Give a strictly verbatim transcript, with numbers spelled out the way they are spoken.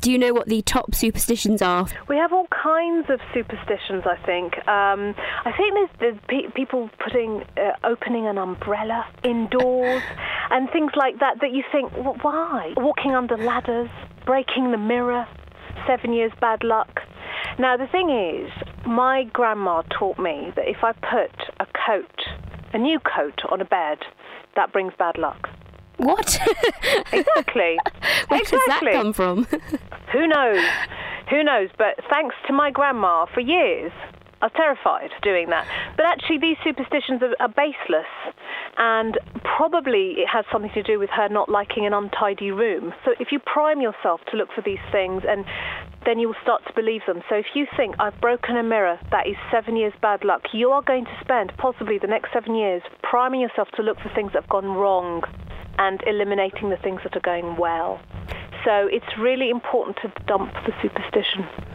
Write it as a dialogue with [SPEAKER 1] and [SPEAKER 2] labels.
[SPEAKER 1] Do you know what the top superstitions are?
[SPEAKER 2] We have all kinds of superstitions, I think. Um, I think there's, there's pe- people putting, uh, opening an umbrella indoors and things like that that you think, well, why? Walking under ladders, breaking the mirror, seven years bad luck. Now, the thing is, my grandma taught me that if I put a coat, a new coat on a bed, that brings bad luck.
[SPEAKER 1] What?
[SPEAKER 2] Exactly.
[SPEAKER 1] Where
[SPEAKER 2] exactly.
[SPEAKER 1] does that come from?
[SPEAKER 2] Who knows? Who knows? But thanks to my grandma, for years, I was terrified doing that. But actually, these superstitions are, are baseless. And probably it has something to do with her not liking an untidy room. So if you prime yourself to look for these things, and then you will start to believe them. So if you think, I've broken a mirror, that is seven years bad luck, you are going to spend possibly the next seven years priming yourself to look for things that have gone wrong and eliminating the things that are going well. So it's really important to dump the superstition.